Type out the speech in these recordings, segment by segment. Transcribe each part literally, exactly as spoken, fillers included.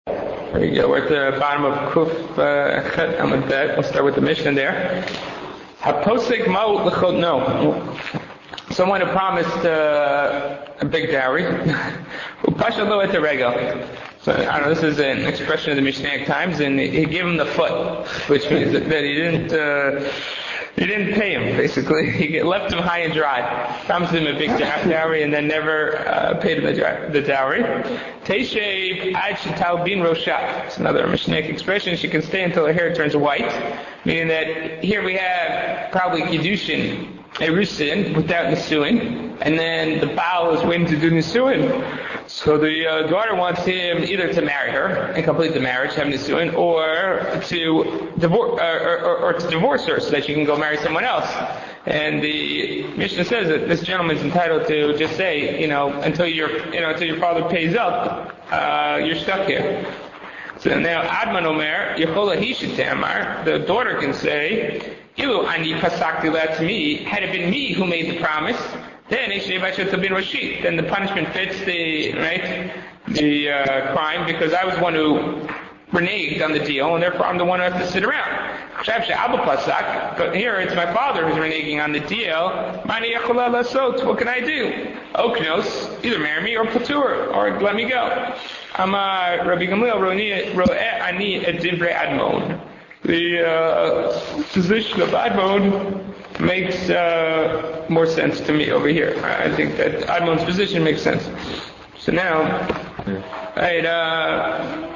There you go. We're at the bottom of Kuf uh, Chet Amud Bet. We'll start with the Mishnah there. Haposek Ma'ut L'chod No. Someone who promised uh, a big dowry. Upasha Lo Et Rego. So I don't know. This is an expression of the Mishnaic times, and he gave him the foot, which means that he didn't. Uh, He didn't pay him, basically. He left him high and dry. Promised him a big dowry and then never uh, paid him the, the dowry. Teishev ad shetal bin rosha. It's another Mishnaic expression. She can stay until her hair turns white. Meaning that here we have probably Kiddushin, Erusin, without Nisuin. And then the Baal is waiting to do Nisuin. So the uh, daughter wants him either to marry her and complete the marriage, have Nisuin, or to divorce, uh, or, or, or to divorce her so that she can go marry someone else. And the Mishnah says that this gentleman is entitled to just say, you know, until your, you know, until your father pays up, uh, you're stuck here. So now Adman Omer, Yechola Hishet Tamar, the daughter can say, Ilu ani pasakti lat me, had it been me who made the promise, then then the punishment fits the right the uh, crime because I was the one who reneged on the deal, and therefore I'm the one who has to sit around. But here it's my father who's reneging on the deal. What can I do? Oknos, either marry me or patur, or let me go. Amar Rabbi Gamliel ro'eh ani et divrei Admon. The uh, position of Admon makes uh, more sense to me over here. I think that Admon's position makes sense. So now, right, uh,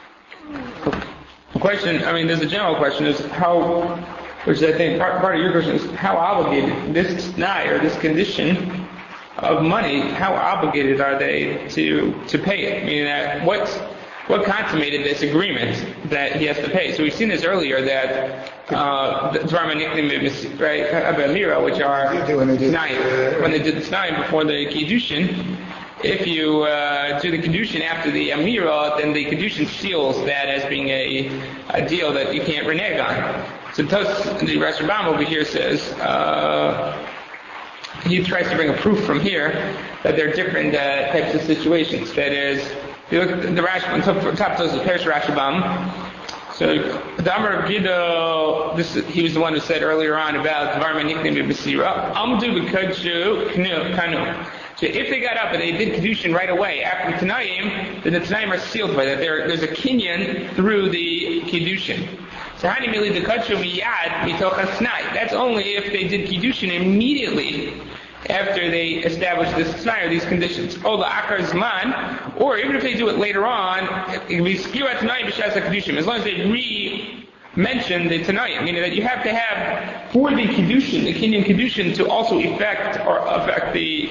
the question, I mean, there's a general question, is how, which I think part, part of your question is, how obligated this t'nai, or this condition of money, how obligated are they to, to pay it? Meaning that, what, what consummated this agreement that he has to pay? So we've seen this earlier, that uh, the Dvarma nickname, right, Abamira, which are t'nai, when they did the t'nai before the Kiddushin, if you uh, do the Kiddushin after the Amira, then the Kiddushin seals that as being a, a deal that you can't renege on. So Tos, the Rashi Rambam over here says, uh, he tries to bring a proof from here that there are different uh, types of situations. That is, if you look at the Rashi, on top of Tos, the Perish Rashi Rambam. So the Amar of Giddo, this he was the one who said earlier on about Dvarma nickname B'Sira. Amdu b'Kadshu Kanu. So if they got up and they did Kiddushin right away after the Tanayim, then the Tanayim are sealed by that. There, there's a kinyan through the Kiddushin. So hani mili the Kadshu miyad mitoch hasnai. That's only if they did Kiddushin immediately after they established this t'nai or these conditions. Ola akar zman, or even if they do it later on, it can be skirat t'nai b'shas Kiddushin, as long as they re-mention the Tanayim, meaning that you have to have for the Kiddushin, the kinyan Kiddushin, to also affect or affect the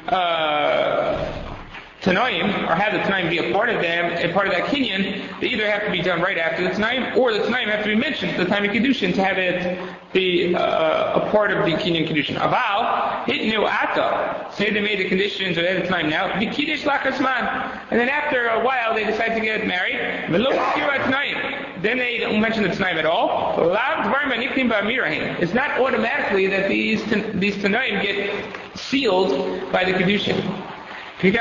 uh, Tanaim, or have the Tanaim be a part of them, a part of that Kinyan, they either have to be done right after the Tanaim, or the Tanaim have to be mentioned at the time of Kiddushin to have it be uh, a part of the Kinyan Kiddushin. Aval, hitnu ata, say they made the conditions or they had the Tanaim now, the Kiddush lakasman, and then after a while they decide to get married, then they don't mention the Tanaim at all. It's not automatically that these these Tanaim get sealed by the Kiddushin. And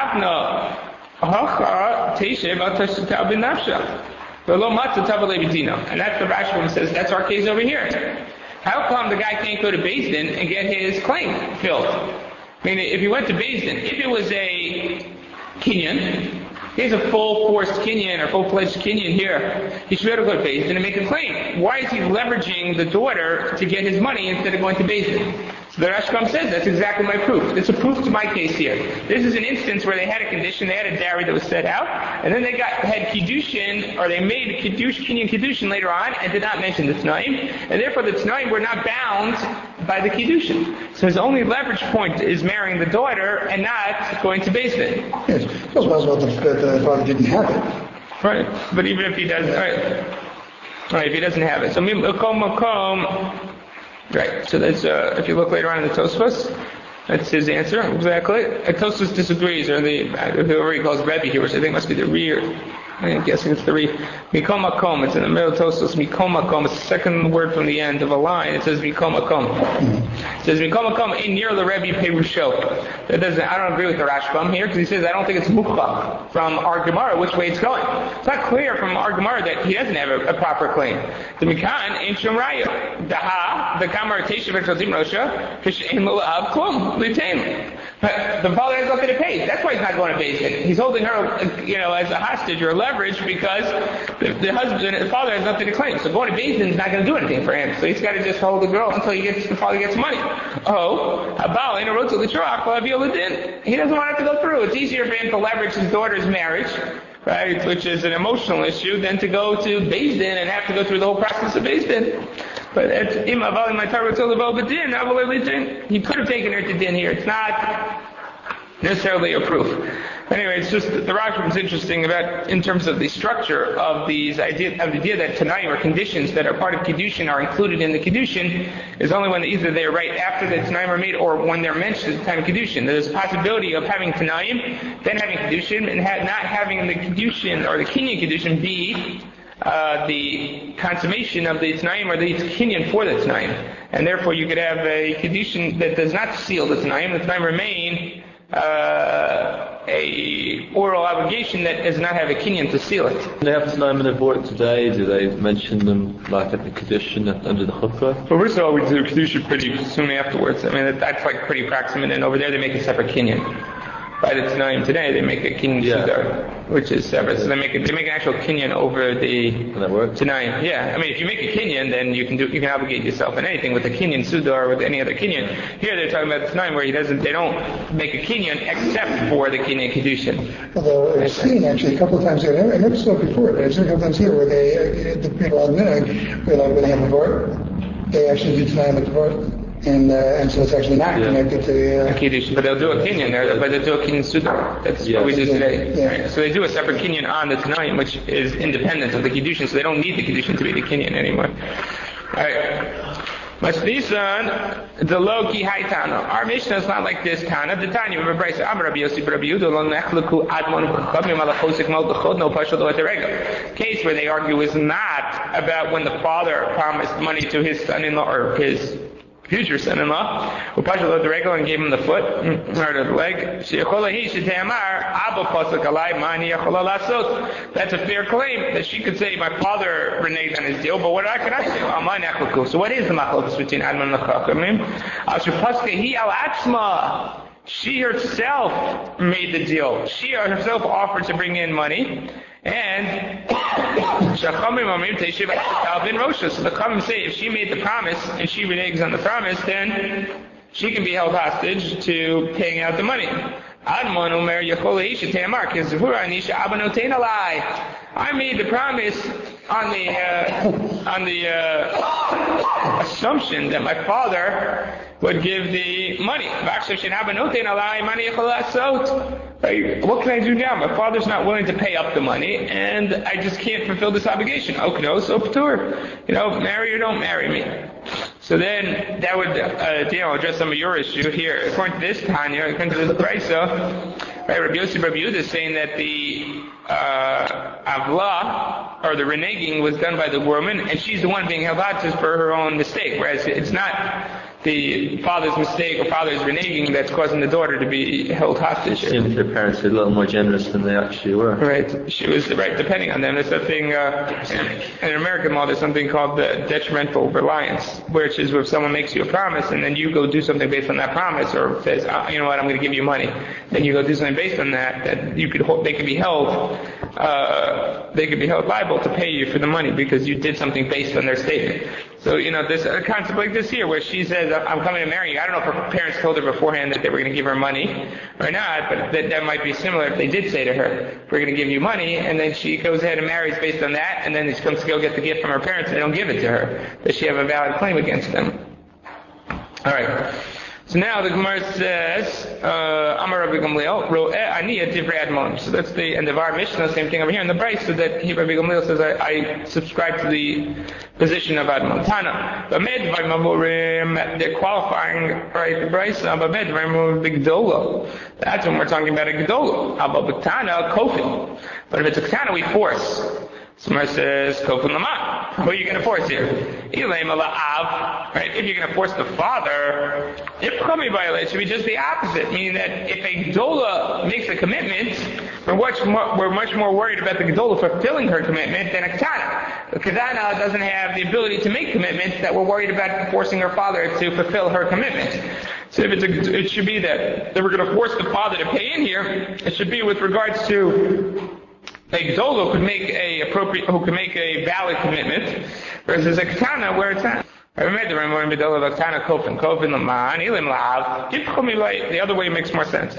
that's the Rashbam says, that's our case over here. How come the guy can't go to Beis Din and get his claim filled? I mean, if he went to Beis Din, if it was a Kinyan, he has a full-forced Kinyan or full-fledged Kinyan here, he should be able to go to Beis Din and make a claim. Why is he leveraging the daughter to get his money instead of going to Beis Din? So the Rashbam says that's exactly my proof. It's a proof to my case here. This is an instance where they had a condition, they had a dowry that was set out, and then they got had Kiddushin, or they made Kiddush, Kinyan Kiddushin later on, and did not mention the T'naim, and therefore the T'naim were not bound by the Kiddushin. So his only leverage point is marrying the daughter and not going to Beis Din. Yes, it's also possible that the father didn't have it. Right, but even if he doesn't, right, right if he doesn't have it. So, makom makom. Right, so that's, uh, if you look later on in the Tosfos, that's his answer, exactly. Uh, Tosfos disagrees, or the, uh, whoever he calls Rebbe here, which I think must be the rear, I'm guessing it's the re. Mikom makom. It's in the middle of Tosfos. Mikom makom. It's the second word from the end of a line. It says mikom makom. It says mikom makom in near the Rebbe Perusho. That doesn't. I don't agree with the Rashbam here because he says I don't think it's mukbah from our Gemara which way it's going. It's not clear from our Gemara that he doesn't have a, a proper claim. The mikan ain't shum raya. Daha the kamar teisha v'chotim rosha kishein l'ab klum litain. The father has nothing to pay. That's why he's not going to Beis Din. He's holding her, you know, as a hostage or leverage because the, the husband, the father has nothing to claim. So going to Beis Din is not going to do anything for him. So he's got to just hold the girl until he gets the father gets money. Oh, Habal in a road to the he doesn't want to have to go through. It's easier for him to leverage his daughter's marriage, right, which is an emotional issue, than to go to Beis Din and have to go through the whole process of Beis Din. But he could have taken her to din here. It's not necessarily a proof. Anyway, it's just the Rashbam is interesting about in terms of the structure of these idea of the idea that Tanayim or conditions that are part of Kiddushin are included in the Kiddushin is only when either they're right after the Tanayim are made or when they're mentioned at the time of Kiddushin. There's a possibility of having Tanayim, then having Kiddushin, and ha- not having the Kiddushin or the Kinyan Kiddushin be Uh, the consummation of the Tanaim or the Kinyan for the Tanaim. And therefore you could have a Kiddushin that does not seal the Tanaim. The Tanaim remain uh, a oral obligation that does not have a Kinyan to seal it. Do they have Tanaim in the Vort today? Do they mention them like at the Kiddushin under the Chuppah? Well, first of all, we do Kiddushin pretty soon afterwards. I mean, that's like pretty proximate, and over there they make a separate Kinyan. By the Tanaim today, they make a Kinyan yeah. Sudar, which is separate. So they make a, they make an actual Kinyan over the Tanaim. Yeah, I mean, if you make a Kinyan, then you can do you can obligate yourself in anything with a Kinyan Sudar or with any other Kinyan. Here they're talking about the Tanaim where he doesn't, they don't make a Kinyan except for the Kinyan Kiddushin. Although I've seen actually a couple of times here, I never saw it before, but I've seen a couple of times here where they, uh, the people on Minog, where like when they have a Vort, they actually do Tanaim at the Vort. And, uh, and so it's actually not yeah. connected to the... Uh, Kiddush, but they'll do a Kinyan there, but they'll do a Kinyan Sudar. That's yes. what we did today. Yeah. Right. So they do a separate Kinyan on the Tanaim, which is independent of the Kiddushin, so they don't need the Kiddushin to be the Kinyan anymore. Alright. Mashlisan, the Loki Haitano. Our Mishnah is not like this Tana. The Tanya of Rabbi Am Rabbi Yossi Rabbi Yehuda lo nechleku admon v'chachamim ala chosek mal dechod no pashal lo eterega. Case where they argue is not about when the father promised money to his son-in-law or his future son-in-law, who pushed the regular and gave him the foot, or the leg. That's a fair claim that she could say, my father reneged on his deal, but what can I say? So what is the machlokas between Admon and Chachamim? She herself made the deal. She herself offered to bring in money, and so the Chachamim say if she made the promise and she reneges on the promise, then she can be held hostage to paying out the money. I made the promise on the uh, on the uh, assumption that my father would give the money. What can I do now? My father's not willing to pay up the money, and I just can't fulfill this obligation. Okay, so patur. You know, marry or don't marry me. So then that would uh, you know, address some of your issue here. According to this Tanya, according to this Brisa, right, Rabbi Yossi Rabbi Yehuda is saying that the uh, avla or the reneging was done by the woman, and she's the one being held hostage for her own mistake. Whereas it's not the father's mistake or father's reneging that's causing the daughter to be held hostage. It seems the parents were a little more generous than they actually were. Right. She was, right, depending on them. There's something, uh, in, in American law, there's something called the detrimental reliance, which is where someone makes you a promise and then you go do something based on that promise, or says, oh, you know what, I'm going to give you money. Then you go do something based on that, that you could, they could be held, uh, they could be held liable to pay you for the money because you did something based on their statement. So, you know, there's a concept like this here where she says, I'm coming to marry you. I don't know if her parents told her beforehand that they were going to give her money or not, but that, that might be similar if they did say to her, we're going to give you money, and then she goes ahead and marries based on that, and then she comes to go get the gift from her parents and they don't give it to her. Does she have a valid claim against them? Alright. So So now the Gemara says, uh, Amar Rabbi Gamliel, Ro'eh ani et divrei admon. So that's the end of our Mishnah, same thing over here in the Bryce, so that he, Rabbi Gamliel says, I, I subscribe to the position of Admon. Tana, Bamed Vaymamurim, they're qualifying, right, the Bryce, Bamed Vaymamurim B'Gdola. That's when we're talking about a Gdola. Abba B'Tana, Kofin. But if it's a Ketana, we force. Somewhere says, Kofin Lama. Who are you going to force here? Ilaim Av. Right? If you're going to force the father, if Chumi violates, it should be just the opposite. Meaning that if a Gdola makes a commitment, we're much more, we're much more worried about the Gdola fulfilling her commitment than a Ketana. The Ketana doesn't have the ability to make commitments that we're worried about forcing her father to fulfill her commitment. So if it's a, it should be that, that we're going to force the father to pay in here, it should be with regards to a Gdola could make a appropriate, who can make a valid commitment, versus a Ketana where it's not. The other way makes more sense.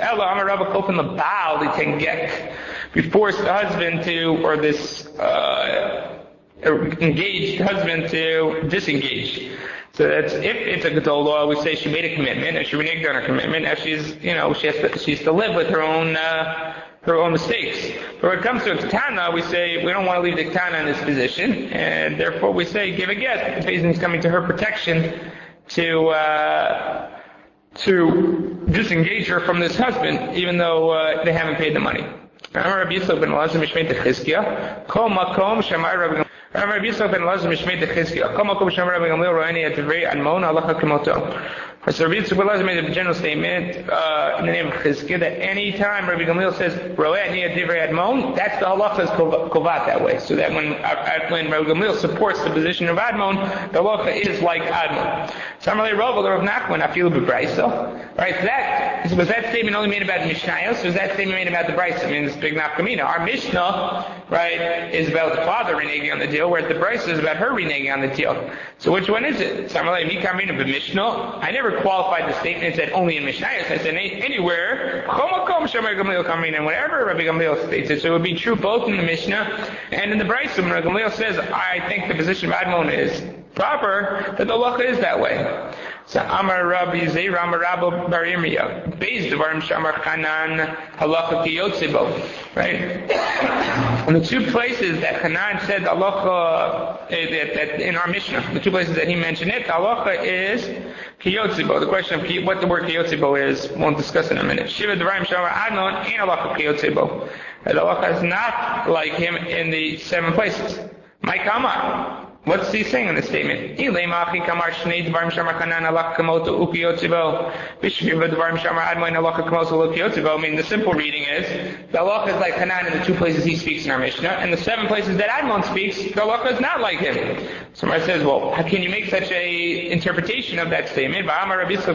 We force the husband to, or this uh, engaged husband to disengage. So that's, if it's a Gdola, we say she made a commitment, and she reneged on her commitment, and she's, you know, she has to, she has to live with her own, uh, her own mistakes. But when it comes to a Ketana, we say we don't want to leave the Ketana in this position, and therefore we say give a get. The Beis is coming to her protection to uh, to disengage her from this husband, even though uh, they haven't paid the money. Rabbi Yisrael ben Elazar mishmei techizkiya, kol makom shamar Rabbi Rabbi Yisrael ben Elazar mishmei techizkiya, kol makom shamar Rabbi Gamliel ro'eni et divrei admon halacha kemoto. So Rabbi Yisrael ben Elazar made a general statement uh, in the name of Chizkiya that any time Rabbi Gamliel says ro'eh ani et divrei admon, that's the halacha is kovat that way. So that when uh, when Rabbi Gamliel supports the position of admon, the halacha is like admon. So I'm really Rav Rav Nachman afilu b'Brayso. Right? So that was that statement only made about Mishnayos, or was that statement made about the Brayso? I mean, it's big nafkamina. Our Mishnah, right, is about the father reneging on the deal, whereas the Brayso is about her reneging on the deal. So which one is it? So I'm really mikamina b'Mishnah. I never qualified the statement that only in Mishnayos. I said anywhere, and whenever Rabbi Gamliel states it, so it would be true both in the Mishnah and in the Brayso. When Rabbi Gamliel says, I think the position of Admon is proper, that the halacha is that way. So Amar Rabbi Zeir, Amar Rabbi Bar Yirmiyah, Beis Devarim Shamar Chanan Halacha Kiyotzebo. Right? In the two places that Chanan said halacha, that, that in our Mishnah, the two places that he mentioned it, halacha is Kiyotzebo. The question of what the word Kiyotzebo is, we'll discuss in a minute. Shiva Devarim Shamar Adnon ain't halacha Kiyotzebo. The halacha is not like him in the seven places. My Kamar. What's he saying in this statement? I mean, the simple reading is, the halacha is like Hanan in the two places he speaks in our Mishnah, and the seven places that Admon speaks, the halacha is not like him. Somebody says, well, how can you make such a interpretation of that statement? What are you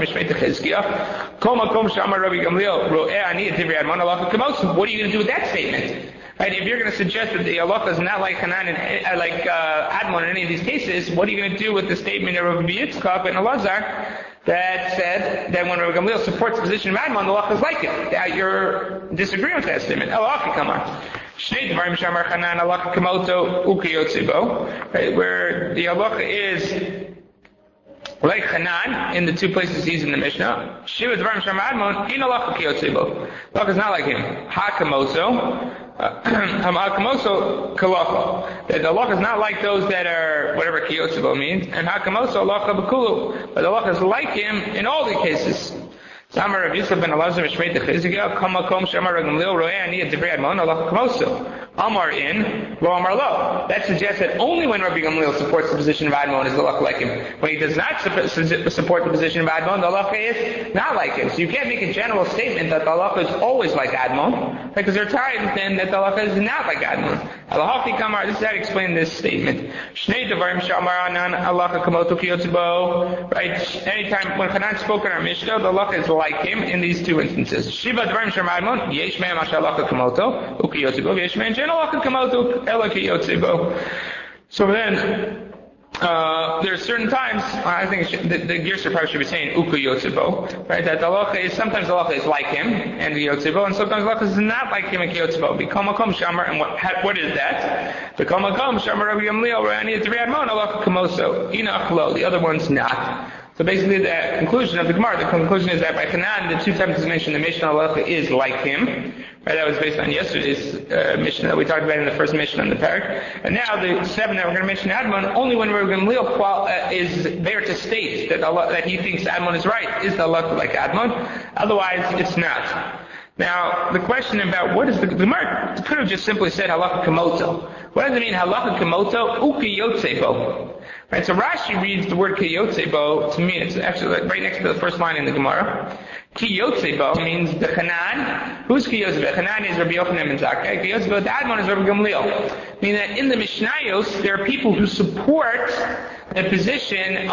going to do with that statement? Right, if you're going to suggest that the halacha is not like Hanan and uh, like uh, Admon in any of these cases, what are you going to do with the statement of Rabbi Yitzchak and Elazar that said that when Rabbi Gamliel supports the position of Admon, the halacha is like it? That you're disagreeing with that statement. Halacha kamar. Shnei Devarim Shamar Hanan halacha kamoto ukiyotzibo. Right, where the halacha is like Hanan in the two places he's in the Mishnah. Shiva Devarim Shamar Admon in halacha kiyotzibo. Halacha is not like him. Hakamoso. Hakamoso kalacha. That the halacha is not like those that are whatever kiyotzibo means, and hakamoso halacha b'kulu. But the halacha is like him in all the cases. Samar Rav Yisrael ben Elazar mishmei techizkiya kama kom shamar Gamliel ro'eh ani et divrei admon halacha kamoso. Amar in, lo amar lo. That suggests that only when Rabbi Gamliel supports the position of Admon is the halacha like him. When he does not su- support the position of Admon, the halacha is not like him. So you can't make a general statement that the halacha is always like Admon, because there are times then that the halacha is not like Admon. Halacha kamar. This is how to explain this statement. Shnei devarim shamar anan halacha kamotu kiyotzibo. Right? Anytime when Hanan spoke in our Mishnah, the halacha is like him in these two instances. Shiva devarim shamar Admon yesh me'am halacha kamoto ukiyotzibo yesh me'am. So then, uh, there are certain times, I think it should, the, the Gersa probably should be saying Uku Yotzibo, right? That the halacha is, sometimes the halacha is like him, and the Yotzibo, and sometimes the halacha is not like him and Yotzibo. Become Makom Shamar, and what, what is that? Become Makom Shamar Rabbi Gamliel, Rani, Tzvi Admon, halacha Kamoso, Inach Lo, the other one's not. So basically the conclusion of the Gemara, the conclusion is that by Hanan, the two times mentioned, the Mishnah halacha is like him. Right, that was based on yesterday's uh, Mishnah that we talked about in the first Mishnah on the parak. And now the seven that we're going to mention Admon, only when Rabbi Gamliel uh, is there to state that Allah, that he thinks Admon is right, is the halacha like Admon. Otherwise, it's not. Now, the question about what is the, the Gemara could have just simply said halacha kamoto. What does it mean halacha kamoto? Uki yotzebo. Right, so Rashi reads the word ki yotzebo to mean, it's actually right next to the first line in the Gemara. Ki yotzebo means the Hanan. Who's ki yotzebo? Hanan is Rabbi Yochanan ben Zakkai. Ki yotzebo, the Admon is Rabbi Gamliel. Meaning that in the Mishnayos, there are people who support the position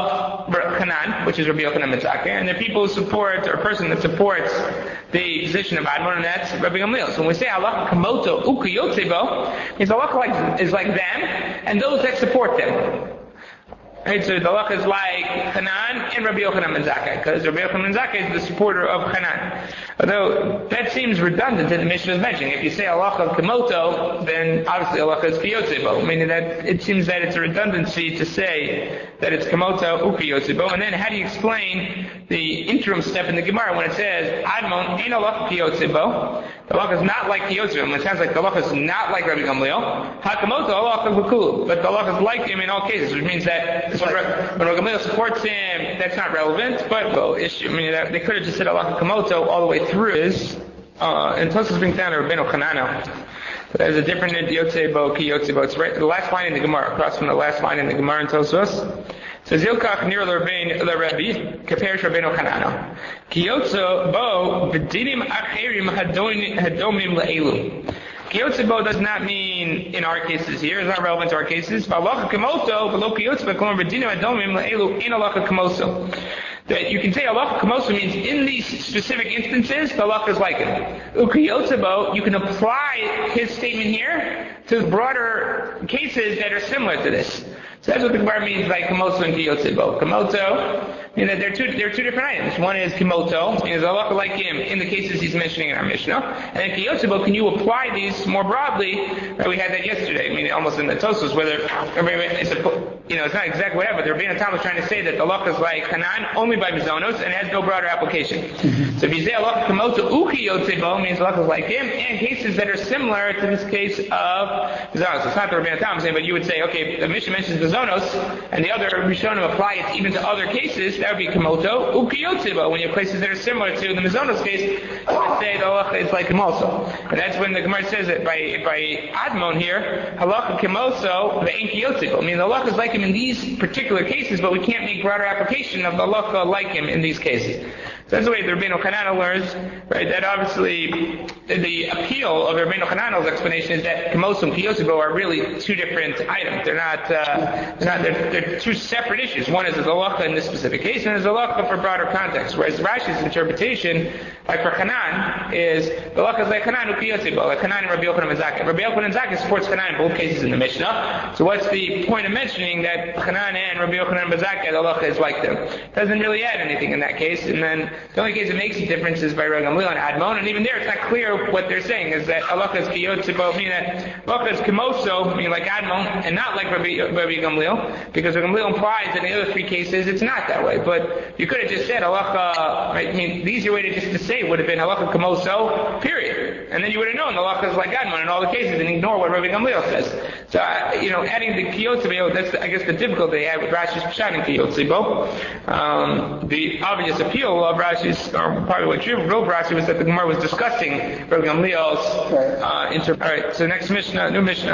of Hanan, which is Rabbi Yochanan ben Zakkai, and there are people who support, or a person that supports the position of Admon, and that's Rabbi Gamliel. So when we say halacha kamoto uki yotzebo, means halacha like, is like them, and those that support them. Right, so the halacha is like Hanan and Rabbi Yochanan ben Zakkai, because Rabbi Yochanan ben Zakkai is the supporter of Hanan. Although that seems redundant in the Mishnah is mentioning. If you say halacha kamoto, then obviously halacha is kiyotzebo, meaning that it seems that it's a redundancy to say that it's kamoto ukiyotzebo. And then how do you explain the interim step in the Gemara when it says Admon ain't halacha kiyotzebo? The halacha is not like kiyotzebo. It sounds like the halacha is not like Rabbi Gamliel. Hakamoto halacha v'kulu, but the halacha is like him in all cases, which means that when Rabbi Gamliel supports him, that's not relevant. But well, issue, I mean, that they could have just said halacha kamoto all the way through. Is uh, and Tosfos brings down Rabbeinu Hanano. But there's a different in Yotzebo ki Yotzebo. It's right the last line in the Gemara, across from the last line in the Gemara in Tosfos. It says Yilkach near Rabbein LaRabbi compares Rabbeinu Hanano. Ki Yotzebo v'dinim acherim hadomim le'elu. Kiyotzebo does not mean in our cases here, it's not relevant to our cases. Halacha kamoto, v'lo kiyotzebo, kolom v'dinim hadomim le'elu, in halacha kamoso. That you can say halacha kamoso means in these specific instances, the halacha is like it. Ukiyotzebo, you can apply his statement here to broader cases that are similar to this. So that's what the Gemara means by kamoso and kiyotzebo. Kamoto, you know, they're two, they're two different items. One is kimoto, and is halacha like him in the cases he's mentioning in our Mishnah. And then kiyotzebo, can you apply these more broadly? We had that yesterday. I mean, almost in the Tosfos, whether it's a, you know, it's not exactly whatever. The Rebbeinu Tam was trying to say that the halacha is like Hanan only by mizonos and has no broader application. Mm-hmm. So if you say halacha kamoto ukiyotzebo means halacha is like him, and cases that are similar to this case of mizonos. It's not the Rebbeinu Tam saying, but you would say, okay, the Mishnah mentions mizonos, and the other Rishonim apply it even to other cases. That would be kamoto ukiyotzebo. When you have cases that are similar to the mizonos case, you would say the halacha is like him also. And that's when the Gemara says that by by Admon here, halacha kamoso ve'en kiyotzebo. I mean, the halacha is like him in these particular cases, but we can't make broader application of the halacha like him in these cases. So that's the way the Rabbeinu Hanano learns, right? That obviously the appeal of Rabbeinu Hanano's explanation is that kamoso and kiyotzebo are really two different items. They're not, uh, they're not, they're, they're two separate issues. One is the halacha in this specific case, and there's a halacha for broader context. Whereas Rashi's interpretation, like for Hanan, is the halacha is like Hanan ukiyotzebo, like Hanan and Rabbi Yochanan ben Zakkai. Rabbi Yochanan ben Zakkai supports Hanan in both cases in the Mishnah. So what's the point of mentioning that Hanan and Rabbi Yochanan ben Zakkai, the halacha is like them? It doesn't really add anything in that case. And then the only case it makes a difference is by Rabbi Gamliel and Admon, and even there it's not clear what they're saying, is that halacha is kiyotzebo, meaning that halacha is kimoso, meaning like Admon, and not like Rabbi, Rabbi Gamliel, because Rabbi Gamliel implies that in the other three cases it's not that way. But you could have just said halacha, right? I mean, the easier way to just to say would have been halacha kimoso, period. And then you would have known the halacha is like Admon in all the cases, and ignore what Rabbi Gamliel says. So, uh, you know, adding the kiyotzebo, that's, I guess, the difficulty they had with Rashi's Pshat in kiyotzebo. Um, the obvious appeal of Rashi's, or probably what you wrote Rashi, was that the Gemara was discussing Rabbi Gamliel's uh, inter. All right, so next Mishnah, new Mishnah.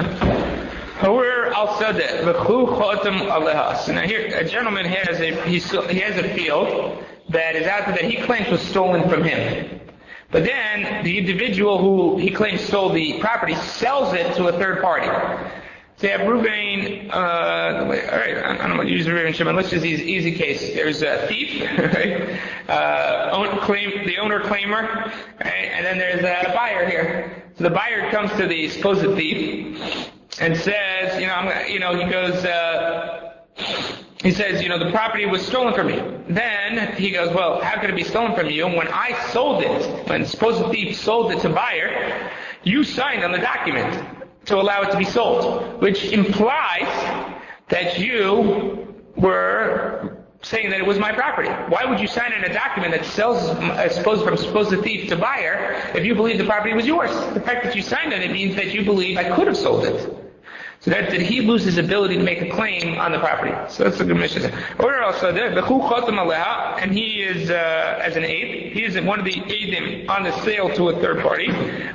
Hawir al Sadeh v'chu chotem aleha. So now here, a gentleman has a he, he has a field that is out there that he claims was stolen from him. But then the individual who he claims stole the property sells it to a third party. So you have Ruvain, uh, all right, I don't know what to use Ruvain Shimon. Let's just use easy case. There's a thief, right? Uh, own, claim, the owner claimer, right? And then there's a buyer here. So the buyer comes to the supposed thief and says, you know, I'm gonna, you know, he goes, uh, he says, you know, the property was stolen from you. Then he goes, well, how could it be stolen from you? And when I sold it, when the supposed thief sold it to buyer, you signed on the document to allow it to be sold, which implies that you were saying that it was my property. Why would you sign in a document that sells uh, supposed from supposed thief to buyer if you believe the property was yours? The fact that you signed on it means that you believe I could have sold it. So that did he lose his ability to make a claim on the property? So that's a good mission. Or also there, and he is uh, as an aid. He is one of the aidim on the sale to a third party.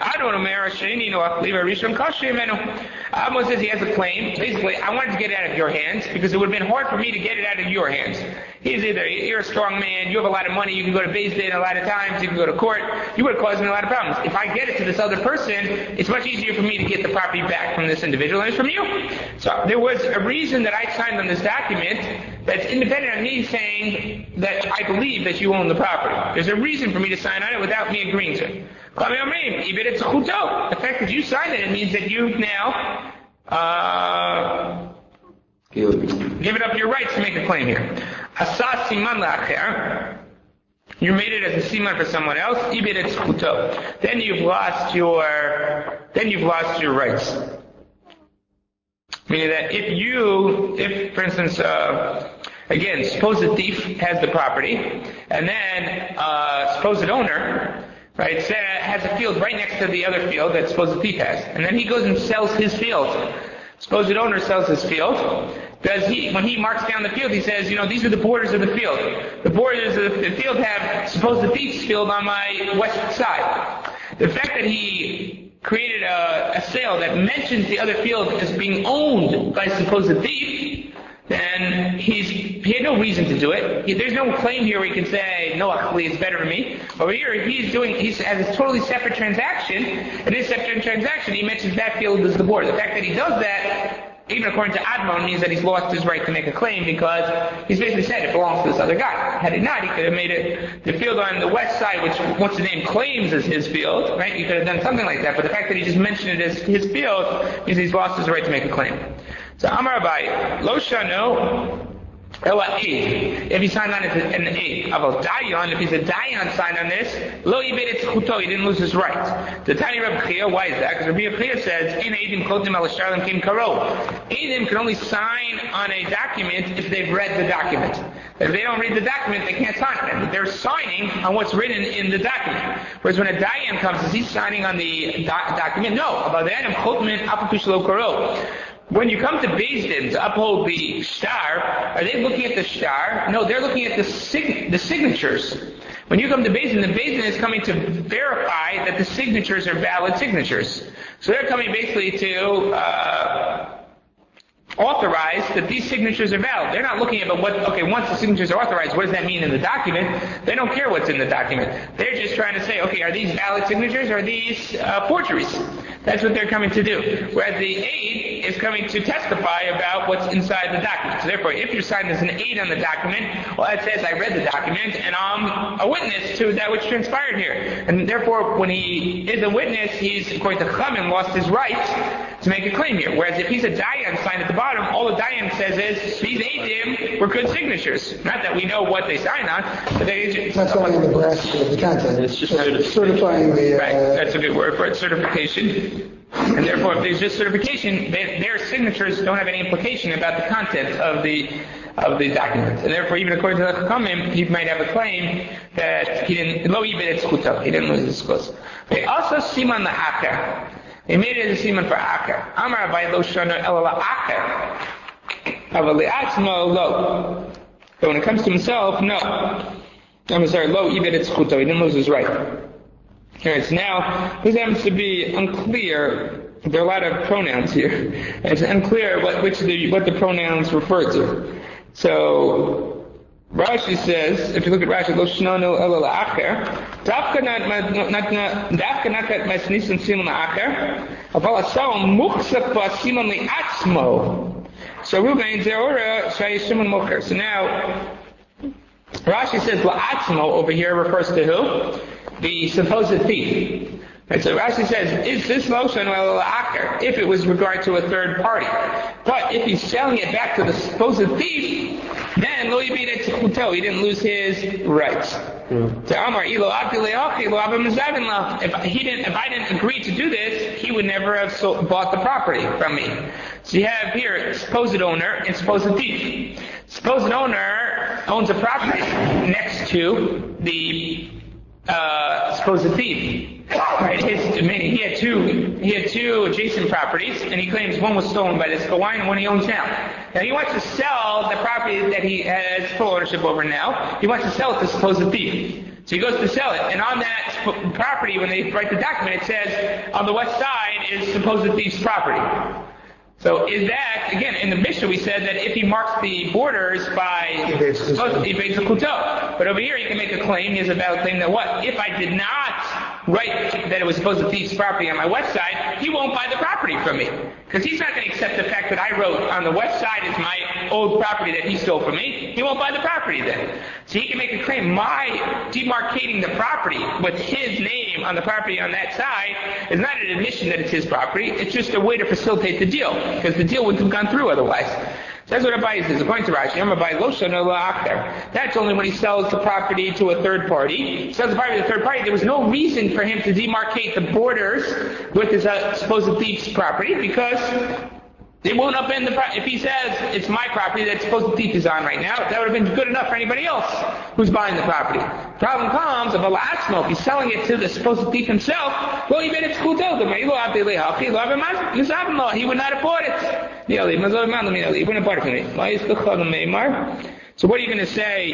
Amos says he has a claim. Basically, I wanted to get it out of your hands because it would have been hard for me to get it out of your hands. He's either you're a strong man, you have a lot of money, you can go to Beis Din a lot of times, you can go to court. You would have caused me a lot of problems. If I get it to this other person, it's much easier for me to get the property back from this individual than it's from you. So there was a reason that I signed on this document that's independent of me saying that I believe that you own the property. There's a reason for me to sign on it without me agreeing to it. The fact that you signed it, it means that you've now uh, given up your rights to make a claim here. Asa siman la'acher. You made it as a siman for someone else. Then you've lost your then you've lost your rights. Meaning that if you, if for instance, uh, again, suppose the thief has the property, and then uh, suppose the owner, right, has a field right next to the other field that suppose the thief has, and then he goes and sells his field. Suppose the owner sells his field. Does he, when he marks down the field, he says, you know, these are the borders of the field. The borders of the field have, suppose the thief's field on my west side. The fact that he created a, a sale that mentions the other field as being owned by supposed thief, then he's, he had no reason to do it. He, there's no claim here where he can say, no, actually it's better than me. Over here, he's doing, he has a totally separate transaction, and this separate transaction, he mentions that field as the border. The fact that he does that, even according to Admon, means that he's lost his right to make a claim because he's basically said it belongs to this other guy. Had it not, he could have made it the field on the west side, which once the name claims as his field, right? He could have done something like that, but the fact that he just mentioned it as his field means he's lost his right to make a claim. So Amar Abai, Lo Shano, Ela aid. If he signed on as an aid. Aval Dayan, if he's a Dayan signed on this, Lo Yibed Tzchuto, he didn't lose his right. The Tani Reb Chia, why is that? Because Reb Chia says, In Eidim Klotim Al Sharlim Kim Karo. Eidim can only sign on a document if they've read the document. If they don't read the document, they can't sign it. They're signing on what's written in the document. Whereas when a Dayan comes, is he signing on the do- document? No. About the Eidim Klotim Al Pishlo Karo. When you come to Beis Din to uphold the star, are they looking at the star? No, they're looking at the sig- the signatures. When you come to Beis Din, the Beis Din is coming to verify that the signatures are valid signatures. So they're coming basically to uh, authorize that these signatures are valid. They're not looking at what, okay, once the signatures are authorized, what does that mean in the document? They don't care what's in the document. They're just trying to say, okay, are these valid signatures or are these uh, forgeries? That's what they're coming to do. Whereas the aid is coming to testify about what's inside the document. So therefore, if you're signed as an aid on the document, well, that says I read the document and I'm a witness to that which transpired here. And therefore, when he is a witness, he's, according to Chamin, lost his right to make a claim here. Whereas if he's a Dayan signed at the bottom, all the Dayan says is, these aidim were good signatures. Not that we know what they signed on, but they just... It's not signing on the veracity of the content. It's just uh, certifying the... Uh, right, that's a good word for it, certification. And therefore, if there's just certification, they, their signatures don't have any implication about the content of the of the document. And therefore, even according to the Chachamim, he might have a claim that he didn't, lo yibed et zchuto, he didn't lose his zchus. They also siman la'acher. They made it as a siman for acher. Amar Abai lo shana ela la'acher. Aval le'atzmo lo. But when it comes to himself, no. I'm sorry, lo yibed et zchuto, he didn't lose his right. Alright, so now, this happens to be unclear. There are a lot of pronouns here. And it's unclear what, which the, what the pronouns refer to. So, Rashi says, if you look at Rashi, Lo shnano ela la'acher, dafka not that masnisim siman la'acher, aval asal muchsapa siman li'atzmo. So, Ruvain ze'ora shayishimun mocher. So now, Rashi says la'atzmo over here refers to who? The supposed thief. And so Rashi says, is this lotion well la'acher, if it was regard to a third party. But if he's selling it back to the supposed thief, then lo yibed et zchuto, he didn't lose his rights. To Amar, ilo abdi le'achi, lo abba mezavin la. If he didn't, if I didn't agree to do this, he would never have sold, bought the property from me. So you have here supposed owner and supposed thief. Supposed owner owns a property next to the uh, supposed thief. Right? His, I mean, he had two, he had two adjacent properties, and he claims one was stolen by this Hawaiian and one he owns now. Now he wants to sell the property that he has full ownership over now. He wants to sell it to the supposed thief. So he goes to sell it, and on that sp- property, when they write the document, it says on the west side is supposed thief's property. So is that, again, in the Mishnah we said that if he marks the borders by, he evades the kuto. But over here he can make a claim, he has a valid claim that what? If I did not write that it was supposed to thief's property on my west side, he won't buy the property from me. Because he's not going to accept the fact that I wrote on the west side is my old property that he stole from me. He won't buy the property then. So he can make a claim, my demarcating the property with his name on the property on that side is not an admission that it's his property, it's just a way to facilitate the deal. Because the deal wouldn't have gone through otherwise. So that's what Abai says. According to Rashi, Abai lo shana la'acher. That's only when he sells the property to a third party. He sells the property to a third party. There was no reason for him to demarcate the borders with his uh, supposed thief's property because it won't upend the property. If he says it's my property that supposed thief is on right now, that would have been good enough for anybody else who's buying the property. Problem comes if if he's selling it to the supposed thief himself, well, he made it school tell them. He would not have bought it. He wouldn't have bought it from me. So what are you going to say?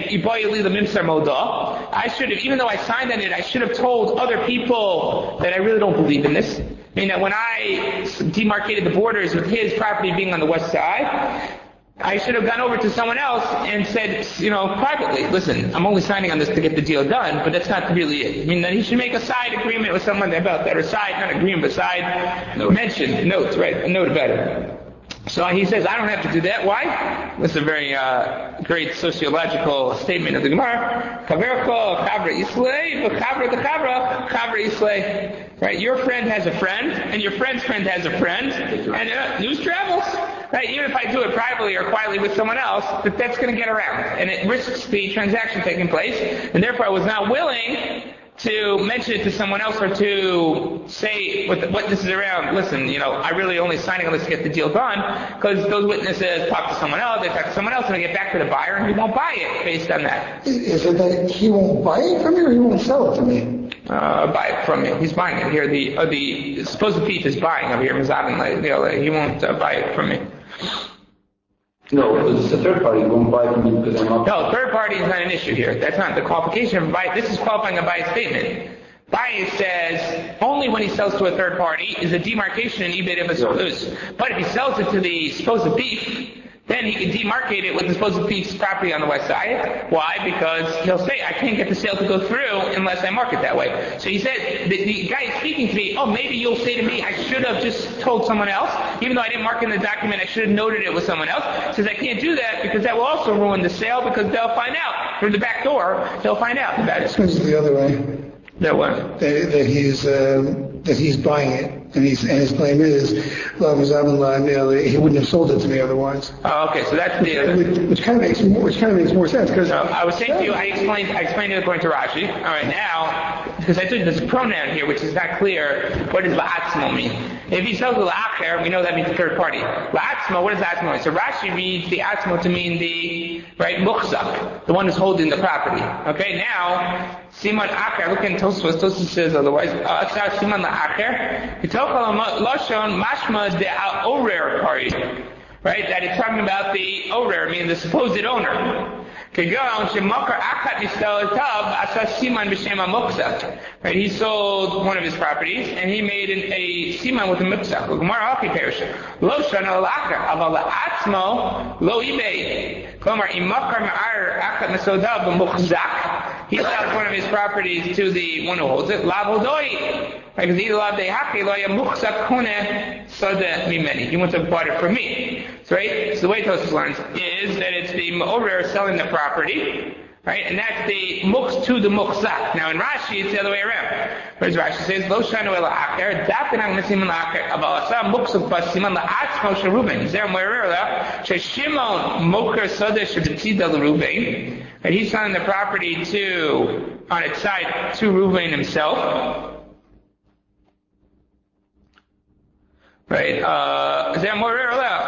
I should have, even though I signed on it, I should have told other people that I really don't believe in this. I mean that when I demarcated the borders with his property being on the west side, I should have gone over to someone else and said, you know, privately, listen, I'm only signing on this to get the deal done, but that's not really it. I mean, that he should make a side agreement with someone about that, or side, not agreement, but side note. mention, notes, right, a note about it. So he says, I don't have to do that. Why? This is a very uh, great sociological statement of the Gemara. Kaverko chavra islay, v'chavra the chavra chavra islay. Right? Your friend has a friend, and your friend's friend has a friend, and uh, news travels. Right? Even if I do it privately or quietly with someone else, that that's going to get around, and it risks the transaction taking place. And therefore, I was not willing to mention it to someone else or to say what, the, what this is around. Listen, you know, I really only signing on this to get the deal done because those witnesses talk to someone else, they talk to someone else, and they get back to the buyer, and he won't buy it based on that. Is it that he won't buy it from you, or he won't sell it to me? Uh, buy it from you. He's buying it here. The uh, the supposed thief is buying over here. Mizavin, you know, he won't uh, buy it from me. No, it's a third party. He won't buy it from me because I'm not. No, third party is not an issue here. That's not the qualification of buy. This is qualifying a buy statement. Buy says only when he sells to a third party is a demarcation in ebed of a supposed. But if he sells it to the supposed thief, then he can demarcate it with the supposed thief's property on the west side. Why? Because he'll say, I can't get the sale to go through unless I mark it that way. So he said, the, the guy is speaking to me, oh, maybe you'll say to me, I should have just told someone else. Even though I didn't mark in the document, I should have noted it with someone else. He says, I can't do that because that will also ruin the sale because they'll find out. Through the back door, they'll find out about it. This is the other way. That what? That, that he's um, that he's buying it, and he's and his claim is, he wouldn't have sold it to me otherwise. Oh, okay. So that's the other. Which, which kind of makes more, which kind of makes more sense because no, I was saying to you, I explained I explained it according to Rashi. All right, now because I told you there's a pronoun here which is not clear. What does la'atzmo mean? If he sells the la'acher, we know that means the third party. La'atzmo, what does la'atzmo mean? So Rashi reads the atzmo to mean the right muchzak, the one who's holding the property. Okay, now. Siman Acher, look in Tosfos, Tosfos says otherwise, Atzar Siman Acher, Yitokal Loshon Mashma de Orer party. Right? That it's talking about the Orer, meaning the supposed owner. Right? He sold one of his properties and he made an, a siman with a mukzak. Lo shana la'acher, aval la'atzmo lo ibei. Klamar imakar ma'ar achat mesodav b'mukzak. He sells one of his properties to the one who holds it. Lav hodoi. Because either lav dehaki lo ya mukzak kone soda mimeni. He wants to buy it from me. So, right? So the way Tosfos learns is that it's the Ma'orer selling the property, right? And that's the muks to the mukzak. Now in Rashi, it's the other way around. Whereas Rashi says, Lo shanu el ha'acher, dafin ha'mesiman la'acher, aval asa muksuk basiman la'atzmo sheruben. Zer Ma'orer la, sheshimon moker soda shebetzida l'Ruben. And he's selling the property to, on its side, to Ruben himself. Right? Uh, Zer Ma'orer la.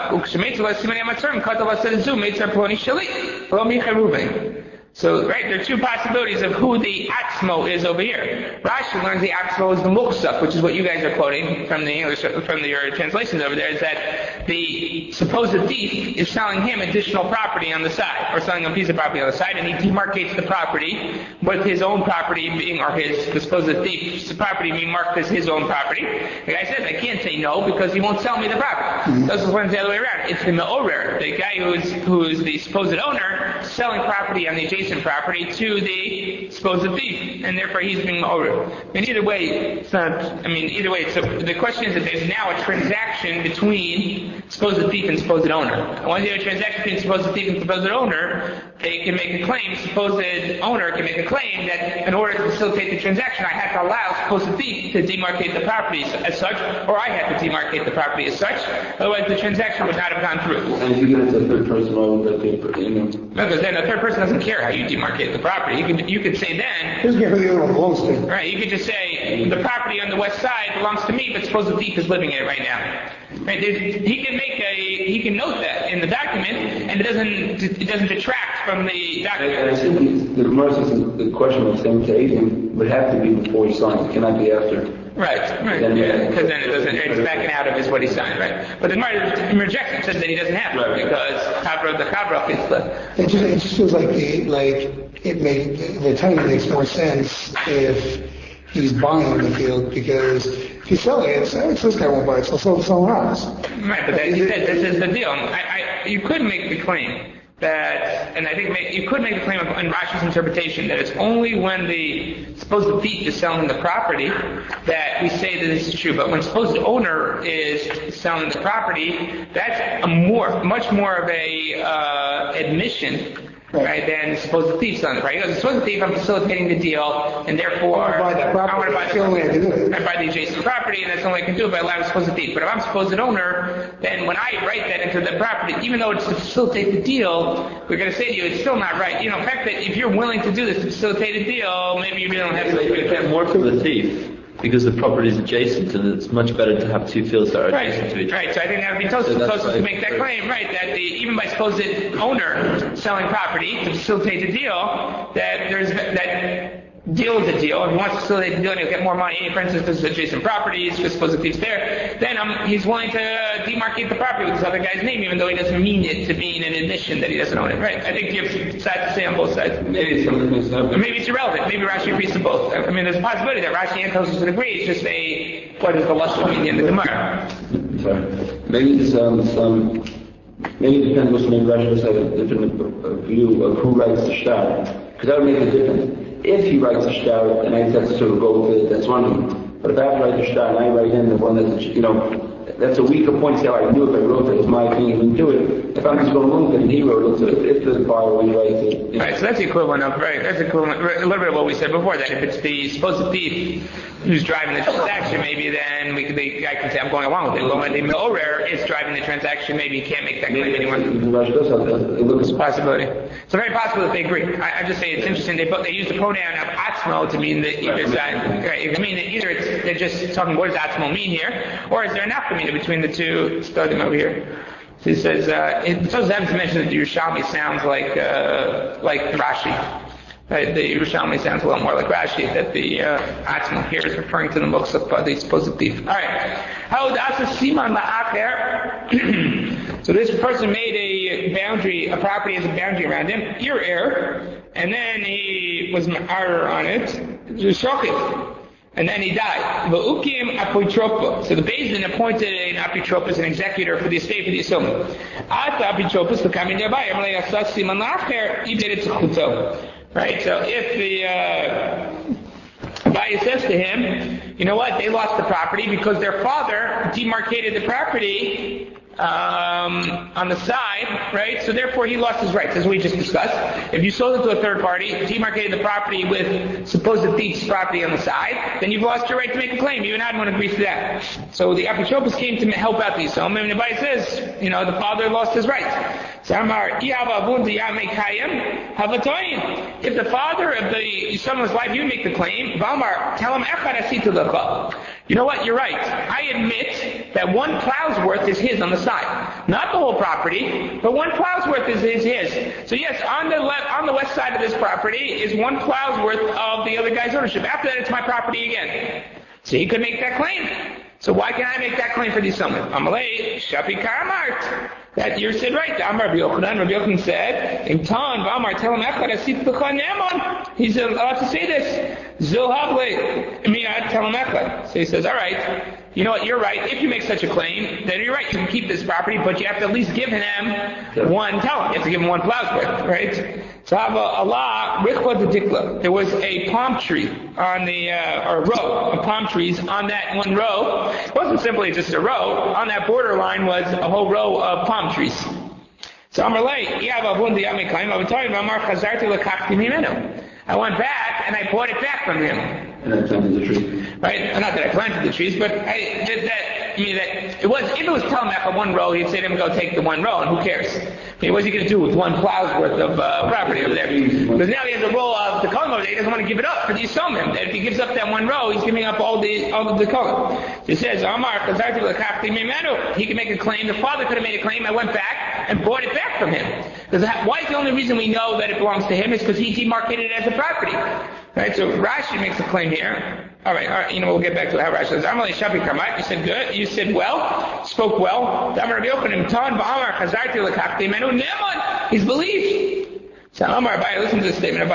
So, right, there are two possibilities of who the atzmo is over here. Rashi learns the atzmo is the muksaf, which is what you guys are quoting from the English, from your translations over there, is that the supposed thief is selling him additional property on the side, or selling him a piece of property on the side, and he demarcates the property with his own property being, or his the supposed thief's property being marked as his own property. The guy says, I can't say no because he won't sell me the property. Mm-hmm. This is when it's the other way around. It's the me'orer, the guy who's who's the supposed owner, selling property on the adjacent property to the supposed thief, and therefore he's being over. And either way, it's not, I mean, either way, so the question is that there's now a transaction between supposed thief and supposed owner. And once you have a transaction between supposed thief and supposed owner, they can make a claim, supposed owner can make a claim that in order to facilitate the transaction, I have to allow supposed thief to demarcate the property as such, or I have to demarcate the property as such, otherwise the transaction would not have gone through. And if you get it to a third person, why would that be, you know? No, because then a third person doesn't care how you demarcate the property. You could you could say then, who's getting the other one belongs to? Right, you could just say the property on the west side belongs to me, but suppose the thief is living in it right now. Right, he can make a he can note that in the document, and it doesn't it doesn't detract from the document. And I think the mercy, the question of saying to Adrian would have to be before he signs. It cannot be after. Right, right, because yeah, then it doesn't, it's backing out of his what he signed, right? But the Gemara rejects it, says that he doesn't have to, right, because Chavra, the Chavra is the... It just, it just feels like the, like, it made, the timing makes more sense if he's buying the field, because if he's selling it, so this guy won't buy it, so sell it to someone else. Right, but that, he said, this is the deal. I, I, you could make the claim that, and I think make, you could make the claim in Rashi's interpretation that it's only when the supposed thief is selling the property that we say that this is true. But when supposed owner is selling the property, that's a more, much more of a uh, admission. Right. right, then suppose the thief's on it, right? Because suppose the thief, I'm facilitating the deal, and therefore I want to buy that property. I want to buy the, only I can do it. I buy the adjacent property, and that's the only I can do it by allowing supposed thief. But if I'm supposed owner, then when I write that into the property, even though it's to facilitate the deal, we're going to say to you, it's still not right. You know, in fact, that if you're willing to do this to facilitate a deal, maybe you really don't have to do it. More for the thief. Because the property is adjacent, and it's much better to have two fields that are right. adjacent to each other. Right, so I think that would be Tosfos so right. to make that claim, right, that the, even by supposed owner selling property to facilitate the deal, that there's that deal is a deal. If he wants to facilitate the deal and he'll get more money, for instance, because adjacent properties, because suppose the thief's there, then um, he's willing to demarcate the property with this other guy's name, even though he doesn't mean it to mean an admission that he doesn't own it, right? I think you have sides to say on both sides. Maybe it's, maybe it's irrelevant. Maybe Rashi agrees to both. I mean, there's a possibility that Rashi and Tosfos would agree. It's just a, what is the lashon at the end of the Gemara? Sorry. Maybe it's um, some, maybe it depends on maybe Rashi has a different view of who writes the shtar. Because that would make a difference. If he writes a shtar, and I have to sort of go with it, that's one thing. But if I have to write the shtar and I write in the one that's, you know, that's a weaker point. See how I can do it if I wrote it. It's my opinion and do it. If I'm just going to move it and he wrote it, so if, if the borrower writes it. You know. Right, so that's the equivalent of, right, that's equivalent, a little bit of what we said before, that if it's the supposed thief who's driving the transaction, maybe then we could, the guy can say, I'm going along with it. But when the me'orer is driving the transaction, maybe he can't make that claim anymore. It's a possibility. It's very possible that they agree. I, I just say it's interesting. They they use the pronoun of atzmo to mean that either side. Right, it can mean that either it's, they're just talking, what does atzmo mean here? Or is there enough to mean between the two? Studying over here. So he says, uh, it doesn't have to mention that the Yerushalmi sounds like, uh, like Rashi. Right? The Yerushalmi sounds a lot more like Rashi, that the, uh, Atzmo here is referring to the Muksaf, uh, the supposed thief. Alright. How Asa Siman La'acher. So this person made a boundary, a property as a boundary around him, ear air, and then he was ma'arer on it, Shochet. And then he died. So the Beis Din appointed an apotropos, an executor for the estate for the Yisomim. At the apotropos, the coming nearby, right? So if the uh, Abaya says to him, you know what, they lost the property because their father demarcated the property um, on the side, right? So therefore he lost his rights, as we just discussed. If you sold it to a third party, demarcated the property with supposed thief's property on the side, then you've lost your right to make a claim. Even Admon agrees to that. So the apotropos came to help out the Yisomim, and the Abaya says, you know, the father lost his rights. If the father of the someone's life, you make the claim, Valmar, tell him, you know what, you're right. I admit that one plow's worth is his on the side. not the whole property, but one plow's worth is, is his. So yes, on the left, on the west side of this property is one plow's worth of the other guy's ownership. After that, it's my property again. So he could make that claim. So why can't I make that claim for the Yisomim? Amalei Shapi Karamart. That you said right. Amar Rabbi Yochanan. Rabbi Yochanan said, "In Tan V'Amar Tell him Echad Asit B'Chan Ne'eman." He's allowed to say this. Zil Havle Miyad Tell him Echad. So he says, "All right. You know what? You're right. If you make such a claim, then you're right. You can keep this property, but you have to at least give him one. Tell him you have to give him one plow's worth, right?" So Allah Richla the Dikla. There was a palm tree on the uh, or a row of palm trees on that one row. It wasn't simply just a row. On that borderline was a whole row of palm trees. So Amar Lei, I went back and I bought it back from him. And I planted the tree. Right? Not that I planted the trees, but I did that. I mean, that it was, if it was Telmech on one row, he'd say to him, go take the one row, and who cares? I mean, what's he going to do with one plow's worth of uh, property over there? Because now he has a row of the column over there, he doesn't want to give it up for the Yisomim. If he gives up that one row, he's giving up all the all of the column. So he says, Amar, he can make a claim. The father could have made a claim. I went back and bought it back from him. Because why is the only reason we know that it belongs to him is because he demarcated it as a property. Right, so Rashi makes a claim here. All right, all right, you know, we'll get back to how Rashi says. Amalei Shapi Karmat. You said good. You said well. Spoke well. He's believed. So Amar Abai, listen to this statement.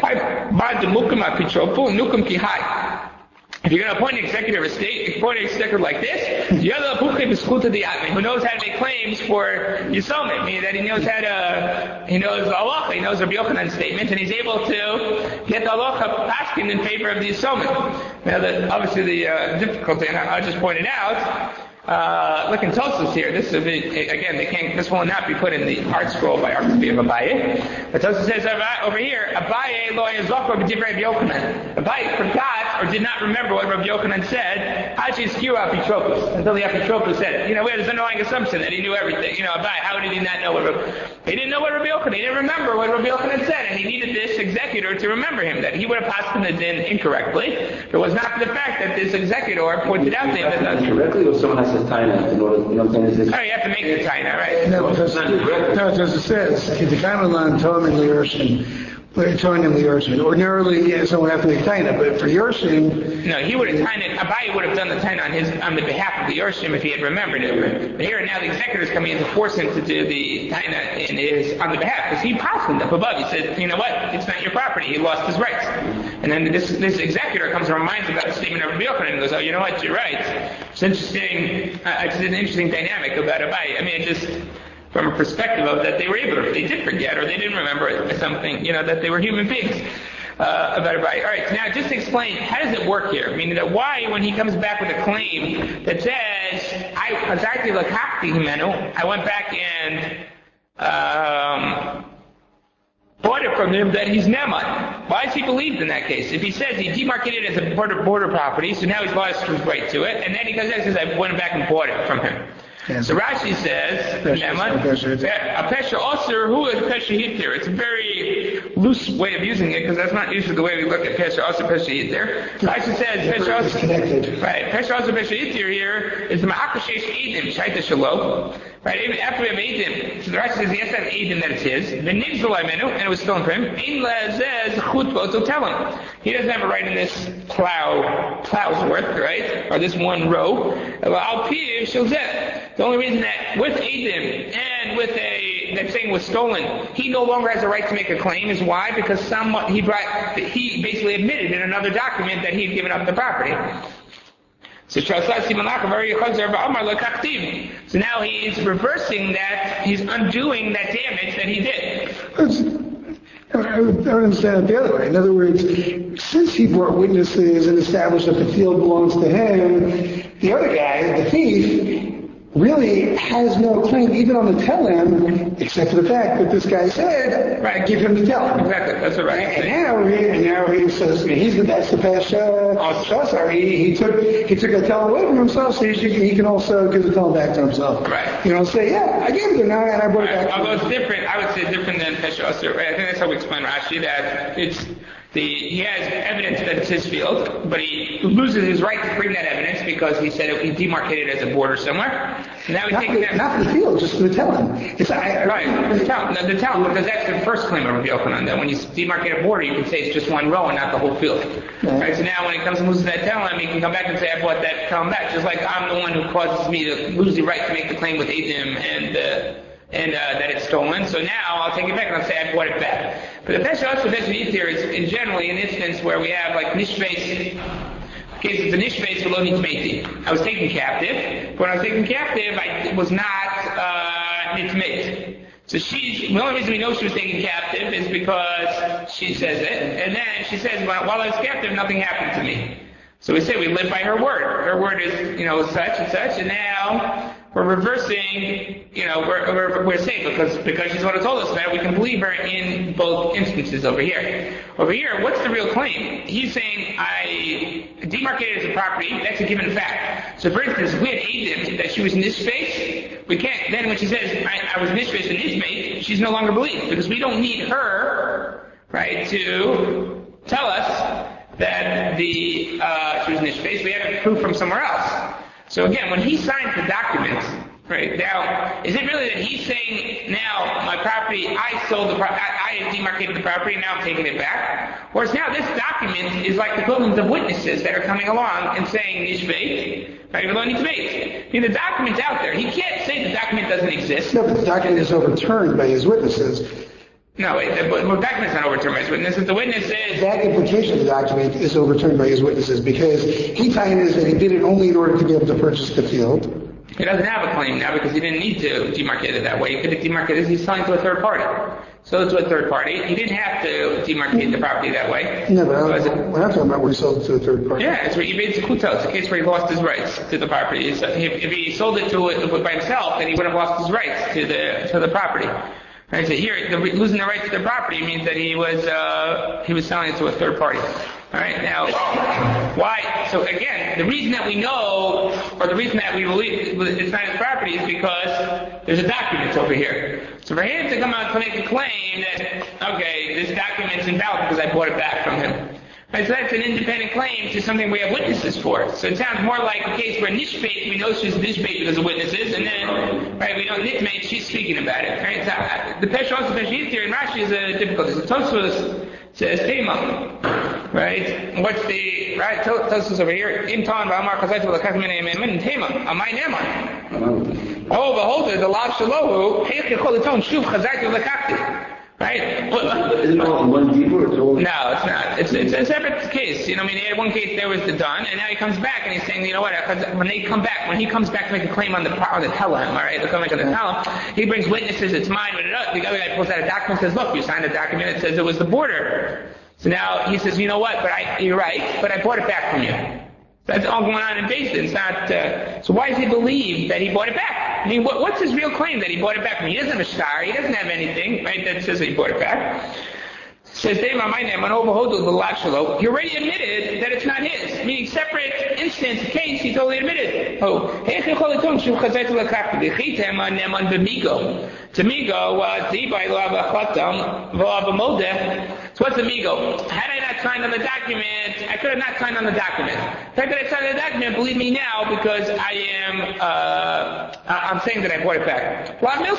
Abai. If you're going to appoint an executive of state, appoint an executive like this, who knows how to make claims for Yisomim, meaning that he knows how to, he knows the halacha, he knows Rabbi Yochanan's statement, and he's able to get the halacha paskin in favor of the Yisomim. Now, the, obviously the uh, difficulty, and I, I just pointed out, Uh, look in Tosfos here. This is a bit, again, they can't. This will not be put in the art scroll biography of Abaye. But Tosfos says over here, Abaye lo yazokor b'divrei Rabbi Yochanan. Abaye forgot or did not remember what Rabbi Yochanan said. Hachiskiu Apitropos, until the Apitropos said it. You know, we had this underlying assumption that he knew everything. You know, Abaye, how did he not know what Rabbi? He didn't know what Rabbi Yochanan. He didn't remember what Rabbi Yochanan said, and he needed this executor to remember him. That he would have passed him the din incorrectly. It was not for the fact that this executor pointed out to him that that's correctly, or someone has says taina in order, you know what I'm saying? Oh, you have to make the taina, right? No, because, no, as it says, the Kamalan told him the Yerushin, but telling him the Yerushin. Ordinarily, yeah, someone would have to make taina, but for Yerushin, no, he would have taina. Abaye would have done the taina on his on the behalf of the Yerushin if he had remembered it. But here and now, the executor is coming in to force him to do the taina in his on the behalf because he passed him up above. He said, you know what? It's not your property. He lost his rights. And then this this executor comes and reminds him about the statement of Rabbi Yochanan and goes, oh, you know what? You're right. It's interesting. Uh, it's an interesting dynamic about Abaye. I mean, just from a perspective of that they were able, if they did forget or they didn't remember something, you know, that they were human beings. Uh, about Abaye. All right, so now just to explain, how does it work here? Meaning that why, when he comes back with a claim that says, I I went back and um, bought it from him, that he's Neman. Why is he believed in that case? If he says he demarcated it as a border, border property, so now he's lost his right to it, and then he comes back and says, I went back and bought it from him. Yes. So Rashi says, Neman, a pesha osir, who is pesha hitir? It's a very loose way of using it, because that's not usually the way we look at pesha osir, pesha hitir. Rashi says, pesha osir, right, pesha osir, pesha hitir here is the ma'akashesh edim, shaita shalom. Right, even after we have Eidim, so the Rashi says he has to have Eidim that it's his. The Nigzalai menu, and it was stolen from him. Ein lezez chutbo, so tell him. He doesn't have a right in this plow, plow's worth, right? Or this one row. Al pi shilzeh. The only reason that with Eidim and with a, that thing was stolen, he no longer has a right to make a claim is why? Because someone, he brought, he basically admitted in another document that he had given up the property. So so now he's reversing that, he's undoing that damage that he did. I would, I would understand it the other way. In other words, since he brought witnesses and established that the field belongs to him, the other guy, the thief, really has no claim even on the telem, except for the fact that this guy said, right, give him the telem. Exactly, that's right. And, and now he, and now he says he's the that's the pasha. Oh, sorry, he, he took he took a telem away from himself, so he, should, he can also give the telem back to himself. Right. You know, say yeah, I gave it to him now, and I brought right. it back. Although it's different, I would say different than pasha. Right? I think that's how we explain Rashi that it's. the, he has evidence that it's his field, but he loses his right to bring that evidence because he said it, he demarcated it as a border somewhere. So now he's Not, taking for, that. not for the field, just for the telling. It's, I, Right, the town, the town, because that's the first claim of Rabbi Yochanan, that when you demarcate a border, you can say it's just one row and not the whole field. Right. Right, so now when he comes and loses that telem, he can come back and say, I bought that telem back, just like I'm the one who causes me to lose the right to make the claim with Adim and, uh, and uh, that it's stolen, so now I'll take it back and I'll say I bought it back. But the Pesha also Pesha Yitir is in generally an instance where we have like Nishbeit, case it's a Nishbeit V'lo Nitmeiti. I was taken captive, but when I was taken captive, I was not uh, Nitmeit. So she, the only reason we know she was taken captive is because she says it, and then she says, well, while I was captive, nothing happened to me. So we say we live by her word. Her word is, you know, such and such, and now we're reversing, you know, we're, we're, we're safe because, because she's what told us about it. We can believe her in both instances over here. Over here, what's the real claim? He's saying, I demarcated as a property, that's a given fact. So for instance, if we had Adim that she was nishbeit, we can't, then when she says, I, I was nishbeit and nishbeit, she's no longer believed because we don't need her, right, to tell us that the, uh, she was nishbeit. We have proof from somewhere else. So again, when he signs the documents, right, now, is it really that he's saying, now, my property, I sold the property, I, I demarcated the property, and now I'm taking it back? Or it's now this document is like the equivalent of witnesses that are coming along and saying, Nishbeit, right, V'lo Nitmeit. I mean, the document's out there. He can't say the document doesn't exist. no, but the document is overturned by his witnesses. No, wait, the, the document's not overturned by his witnesses. The witness is... That implication of the document is overturned by his witnesses because he claimed is that he did it only in order to be able to purchase the field. He doesn't have a claim now because he didn't need to demarcate it that way. He could have demarcated it. He's selling to a third party. So to a third party. He didn't have to demarcate the property that way. No, but I, we're not talking about where he sold it to a third party. Yeah, it's where he made Zekuta. It's a case where he lost his rights to the property. If, if he sold it to it by himself, then he would have lost his rights to the to the property. Right, so here, the, losing the rights to the property means that he was uh, he was selling it to a third party. All right, now, why? So again, the reason that we know, or the reason that we believe it's not his property is because there's a document over here. So for him to come out to make a claim that, okay, this document's invalid because I bought it back from him. Right, so that's an independent claim to something we have witnesses for. So it sounds more like a case where Nishbeit, we know she's Nishbeit because of witnesses, and then, right, we know Nitmeit, she's speaking about it. Right, so the Pesha also Pesha Yitir in Rashi is a difficult. So Tosfos says Tema. Right? What's the, right, Tosfos over here, Im Tan V'amar Chazayt V'lakach Min Emin Tema, Amay Neman. Oh, behold, the Lav Shalohu, Heich Yechol Eton Shuv Chazayt V'lakachti. Right? Well, Isn't it all in one deeper? It's all... No, it's not. It's it's a separate case. You know, I mean, in one case there was the done, and now he comes back and he's saying, you know what? When they come back, when he comes back to make a claim on the on the telem, all right, they come back on the telem, he brings witnesses. It's mine. But the other guy pulls out a document and says, look, you signed a document that says it was the border. So now he says, you know what? But I, you're right. But I bought it back from you. That's all going on in Basin. It's not. Uh, so why does he believe that he bought it back? I mean, what, what's his real claim that he bought it back from? He doesn't have a star. He doesn't have anything, right? That says that he bought it back. Says Dave, my name, he already admitted that it's not his. Meaning, separate instance, case, he totally admitted. Oh, Tamigo was So what's Amigo? Had I not signed on the document, I could have not signed on the document. The fact that I signed on the document, believe me now, because I am, uh, I'm saying that I bought it back.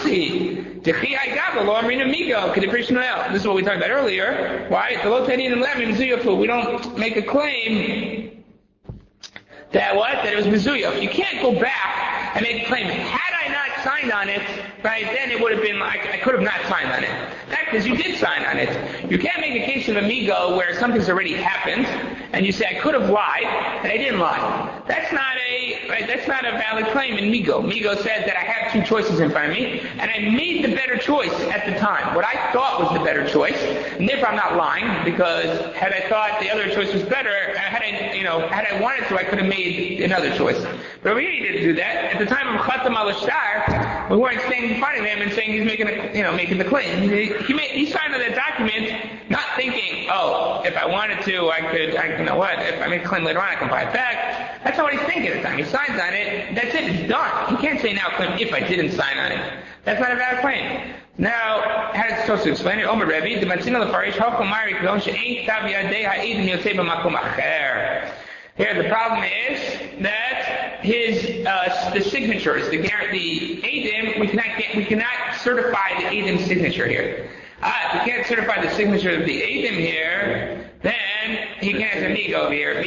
This is what we talked about earlier. Why? We don't make a claim that what? That it was Mizuya. You can't go back and make a claim. Had I not signed on it, right, then it would have been like, I could have not signed on it. That because you did sign on it. You can't make a case of Amigo where something's already happened, and you say, I could have lied, and I didn't lie. That's not a, right, that's not a valid claim in Migo. Migo said that I have two choices in front of me, and I made the better choice at the time. What I thought was the better choice, and therefore I'm not lying, because had I thought the other choice was better, had I, you know, had I wanted to, I could have made another choice. But over here he didn't do that. At the time of Khatam al-Ashtar, we weren't standing in front of him and saying he's making a, you know, making the claim. He, he, made, he signed on that document, not thinking, oh, if I wanted to, I could, I, you know what, if I make a claim later on, I can buy it back. That's not what he's thinking at the time. He signs on it, that's it, it's done. He can't say now, claim if I didn't sign on it. That's not a valid claim. Now, how is it supposed to explain it? Omer Rebbe, the Matzina Lefarish, Hokum Mari Kdon She'ein Tav Yadei Ha'edim Yotzei B'Makom Acher. Here, the problem is that his uh, the signatures, the guarantee, Edim, we cannot get, we cannot certify the Edim signature here. Ah, if we can't certify the signature of the Edim here, then he can have a migo over here. If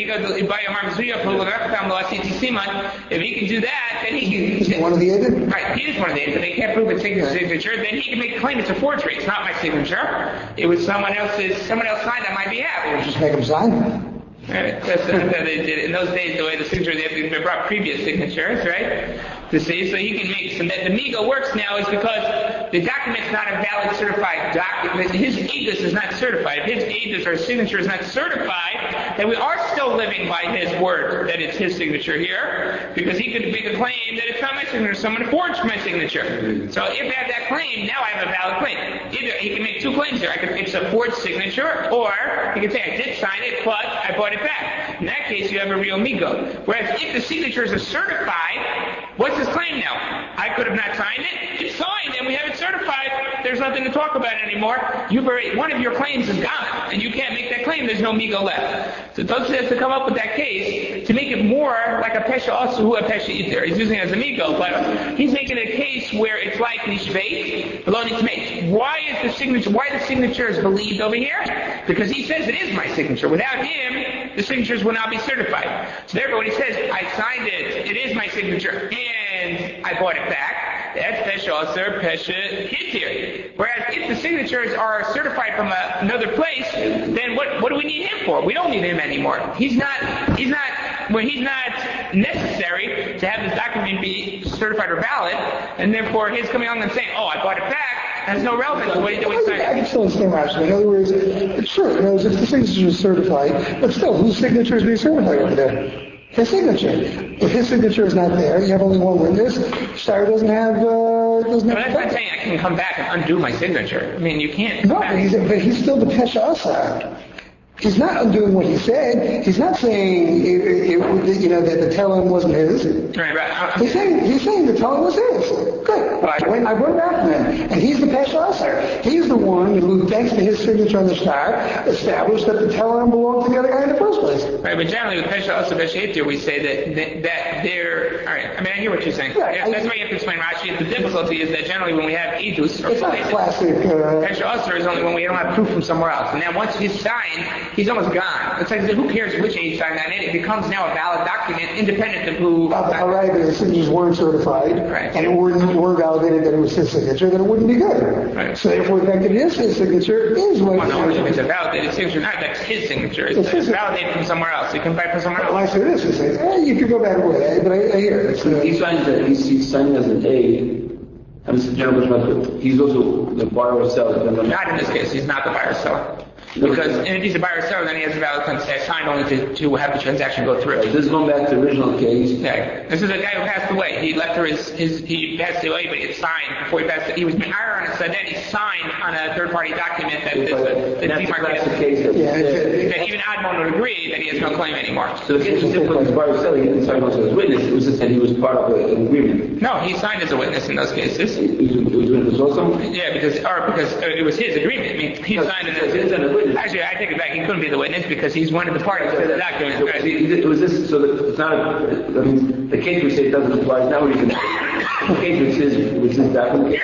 he can do that, then he can. Is he one of the Edim? Right, he is one of the Edim, but they can't prove it's his signature. Then he can make a claim it's a forgery. It's not my signature. It was someone else's. Someone else signed on my behalf. Just make him sign. Right. That's, that's how they did it. In those days, the way the signature, they have to brought previous signatures, right? To see, so he can make some. The migo works now is because the document's not a valid certified document. His aegis is not certified. If his aegis or signature is not certified, then we are still living by his word that it's his signature here, because he could make a claim that it's not my signature, someone forged my signature. So if I have that claim, now I have a valid claim. Either he can make two claims here. I could, it's a forged signature, or he can say I did sign it, but I bought it back. In that case, you have a real migo. Whereas if the signatures are certified, what's his claim now? I could have not signed it. It's signed, and we have it certified. There's nothing to talk about anymore. You've already, one of your claims is gone, and you can't make that claim. There's no migo left. So Tosfos has to come up with that case to make it more like a pesha asu, a pesha iter. He's using it as a migo, but he's making a case where it's like nishveit, below nitmeit. Why is the signature? Why the signature is believed over here? Because he says it is my signature. Without him, the signatures will not be certified. So therefore, when he says I signed it, it is my signature, and I bought it back, that's pesha aser, pesha hitir. Whereas if the signatures are certified from a, another place, then what what do we need him for? We don't need him anymore. He's not he's not well, he's not necessary to have this document be certified or valid, and therefore his coming along and saying, oh, I bought it back, has no relevance to what he did when he signed it. I can still understand Rashi. In other words, it's true. In other words, if the signature is certified, but still, whose signature is being certified over there? His signature. If his signature is not there, you have only one witness. Shire doesn't have. Uh, doesn't but have. That's not saying I can come back and undo my signature. I mean, you can't. No, but he's, but he's still the pesha asa. He's not undoing what he said. He's not saying it, it, you know that the telling wasn't his. Right, right. He's saying he's saying the telling was his. Good. But I went I went back to him, and he's the pesha asa. He's the one who, thanks to his signature on the star, established that the telling belonged to the other guy in the first place. Right, but generally with pesha asa pesha hitir, we say that that, that they're. All right. I mean, I hear what you're saying. Right, yeah, I, that's why you have to explain Rashi. The difficulty is that generally when we have edus, it's not classic. Uh, pesha asa is only when we don't have proof from somewhere else. And now once he's signed, he's almost gone. It's like, who cares which age signed on it? It becomes now a valid document, independent of who. All right, but if the signatures weren't certified, right, and it weren't, weren't validated that it was his signature, then it wouldn't be good. Right. So therefore, the fact that it is his signature is what. Well, no, if it's a validated signature, not that's his signature. It's, it's, it's validated from somewhere else. You can buy it from somewhere else. Well, I say this, I say, eh, you could go back with it, but I, I hear it. Uh, he signs that he's, he's signed as an A. And this is General He's also the buyer or seller. Not in this case. He's not the buyer or seller. Because and if he's a buyer or seller, then he has a valid claim to say, I signed only to, to have the transaction go through. Right, this is going back to the original case. Yeah. This is a guy who passed away. He left her his, his he passed away, but he had signed before he passed. He was hired on it, so then he signed on a third-party document that this, uh, the demarcated. That's the case. That, yeah, that, that even Admon would agree that he has no claim anymore. So the case was different with his buyer or seller. He didn't sign on as a witness. It was just that he was part of an agreement. No, he signed as a witness in those cases. He was, he was a witness also? Yeah, because or because uh, it was his agreement. I mean, he no, signed it. As, actually, I take it back. He couldn't be the witness because he's one of the parties to the document. So, it was this, so that it's not a, I mean, the case we say it doesn't apply, it's not what he's the case which is, which is document,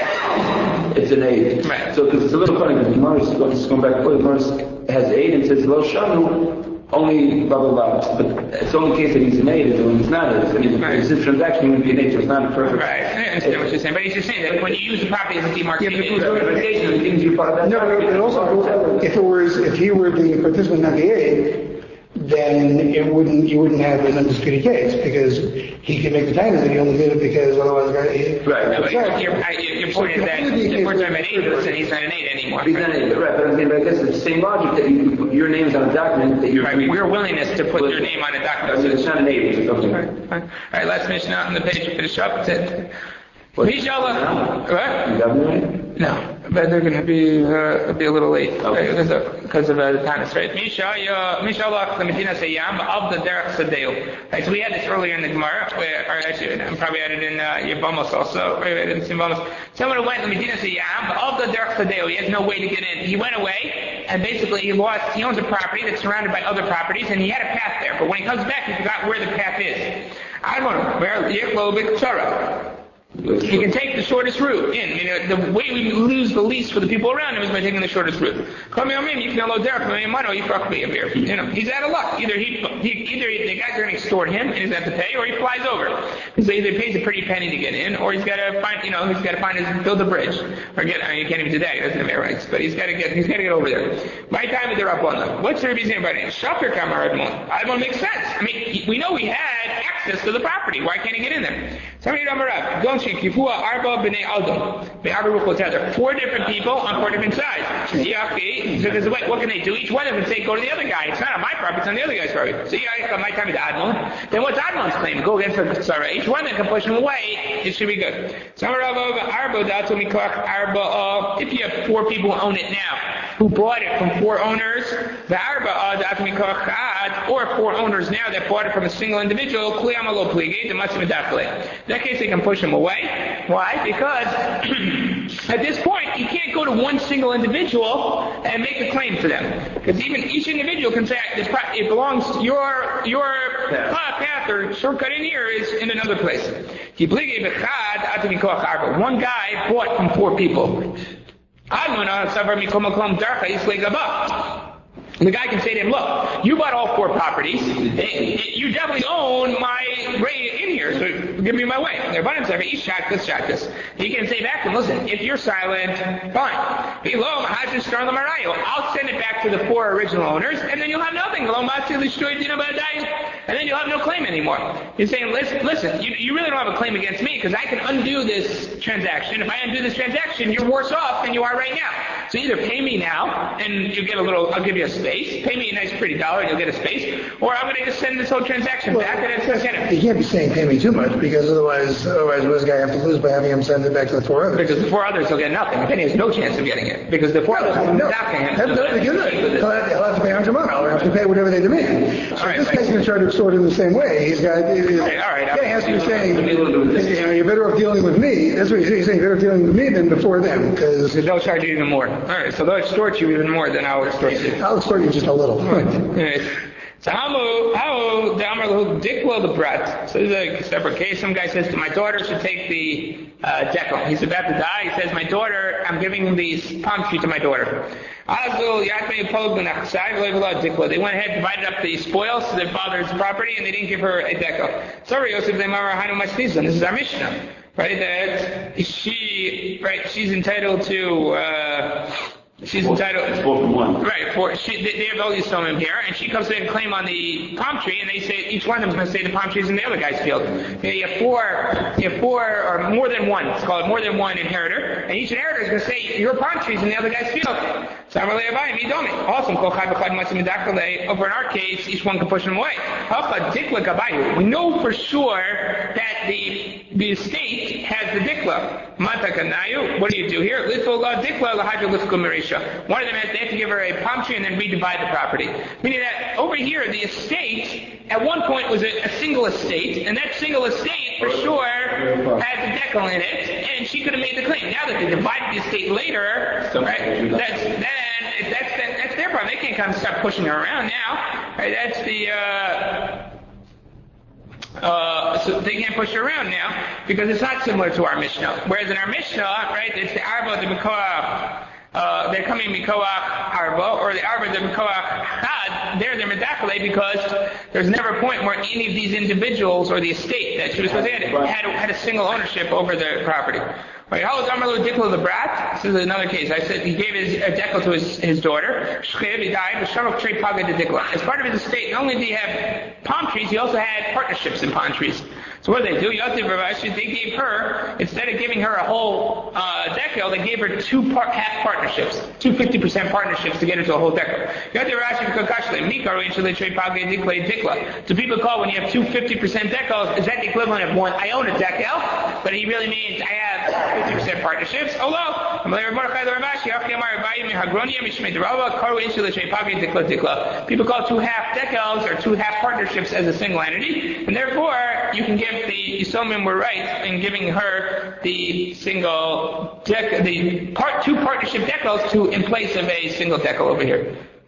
it's an aid. Right. So, because it's a little funny, because Morris, let's go back, Morris has aid and says, Lo Shanu, only blah, blah, blah. But it's the only case that he's an aid, and when he's not, it's, I mean, right. It's a transaction, he would be an aid, so it's not perfect. Right, I understand what you're saying, but he's just saying that when you use the property as a demarcation, yeah, the things you're part of that. No, no, but also, if it was, if he were the participant of the aid, then it wouldn't, you wouldn't have an undisputed case, because he could make the time that he only did it because otherwise the guy, he, right. No, but your, your, your point is that if we're talking about aid, then he's not an aid anymore. He's not an aid, right, but I mean, but I guess it's the same logic that you put your name's on a document that you're... Right, your willingness to put your name on a document. So it's not an aid, it's a document. All right, all right, last mission out on the page to finish up. What? Mishalach, what? You got me right? No, but they're going to be uh, be a little late Okay. because of because of uh, the time right? Mishalach the Medina Sayyam of the Derech Sadeu. Right, so we had this earlier in the Gemara, where, or actually, I'm probably had it in uh, Yevamos also, or in Simbamos. Someone who went to Medina Sayyam of the Derech Sadeu. He has no way to get in. He went away, and basically he lost. He owns a property that's surrounded by other properties, and he had a path there. But when he comes back, he forgot where the path is. I don't know where Yechlobik Tzara. He can take the shortest route in. I mean, the way we lose the least for the people around him is by taking the shortest route. You know, he's out of luck. Either he, he either the guys are going to extort him and he's going to have to pay, or he flies over. So either he pays a pretty penny to get in, or he's got to find, you know, he's got to find his build a bridge, or get. I mean, you can't even do that. He doesn't have air rights, but he's got to get. He's got to get over there. My time is there up on them. What's the reason about it? Shaker Kamar Admon. Admon makes sense. I mean, we know he had access to the property. Why can't he get in there? Somebody don't. Four different people on four different sides. So there's a way, what can they do? Each one of them say, go to the other guy. It's not on my property, it's on the other guy's property. So yeah, my time is Admon. Then what's Admon's claim? Go against the Tzara. Each one of them can push him away. It should be good. If you have four people who own it now, who bought it from four owners, or four owners now that bought it from a single individual, in that case they can push him away. Why? Because at this point you can't go to one single individual and make a claim for them. Because even each individual can say it belongs to your your path or shortcut in here is in another place. One guy bought from four people. The guy can say to him, look, you bought all four properties. You definitely own my way in here, so give me my way. They're buying himself, each shot this, shot this. He can say back to him, listen, if you're silent, fine. I'll send it back to the four original owners, and then you'll have nothing. And then you'll have no claim anymore. He's saying, listen, listen you, you really don't have a claim against me, because I can undo this transaction. If I undo this transaction, you're worse off than you are right now. So either pay me now, and you get a little, I'll give you a space. Pay me a nice pretty dollar and you'll get a space. Or I'm going to just send this whole transaction well, back and it's going to get it. You can't be saying pay me too much, because otherwise, otherwise what does the guy have to lose by having him send it back to the four others? Because the four others will get nothing. Then he has no chance of getting it. Because the four others will no, not pay him. That's not the good. He'll have, he'll have to pay one hundred money. He'll have to pay whatever they demand. So all right, this right. guy's going to try to extort in the same way. He's got, he's, okay, all right. yeah, he has to be saying, you know, you're better off dealing with me. That's what he's saying. He's saying you're better off dealing with me than before them. Because they'll charge you even more. All right, so they'll extort you even more than I'll extort you. I'll extort you just a little. Right. So how how the Amar Dikla the brat. So this is a separate case. Some guy says to my daughter should take the uh, decal. He's about to die. He says, my daughter, I'm giving these palm tree to my daughter. They went ahead and divided up the spoils to their father's property, and they didn't give her a decal. Sorry, Yosef, this is our Mishnah, right? That she, right? She's entitled to. Uh, She's entitled. It's four from one. Right. For she, they, they have all these stone here, and she comes in and claim on the palm tree, and they say each one of them is going to say the palm tree is in the other guy's field. You have four, you have four or more than one. It's called more than one inheritor, and each inheritor is going to say your palm tree is in the other guy's field. Awesome. Over in our case, each one can push them away. We know for sure that the the estate has the dikla. What do you do here? One of them has, they have to give her a palm tree and then redivide the property. Meaning that over here, the estate at one point was a, a single estate, and that single estate for sure has a decal in it, and she could have made the claim. Now that they divided the estate later, right, that's then that's that, that's their problem. They can't come and start pushing her around now. Right, that's the. Uh, Uh, so they can't push her around now because it's not similar to our Mishnah. Whereas in our Mishnah, right, it's the Arba, the Mikoach, uh, they're coming Mikoach Arba, or the Arba, the Mikoach Chad, they're the Medakale because there's never a point where any of these individuals or the estate that she was supposed to have had, had a single ownership over the property. Right, how is Amarlu Dikla the brat? This is another case. I said he gave his a decal to his, his daughter. He died. As part of his estate, not only did he have palm trees, he also had partnerships in palm trees. So what did they do? They gave her, instead of giving her a whole uh, decal, dekel, they gave her two part, half partnerships, two fifty percent partnerships to get her to a whole dekel. So people call when you have two fifty percent decals, is that the equivalent of one? I own a dekel, but he really means I have fifty percent partnerships. Oh, people call two half decals or two half partnerships as a single entity, and therefore you can give the Yisomim were right in giving her the single dec, the part two partnership decals to in place of a single decal over here.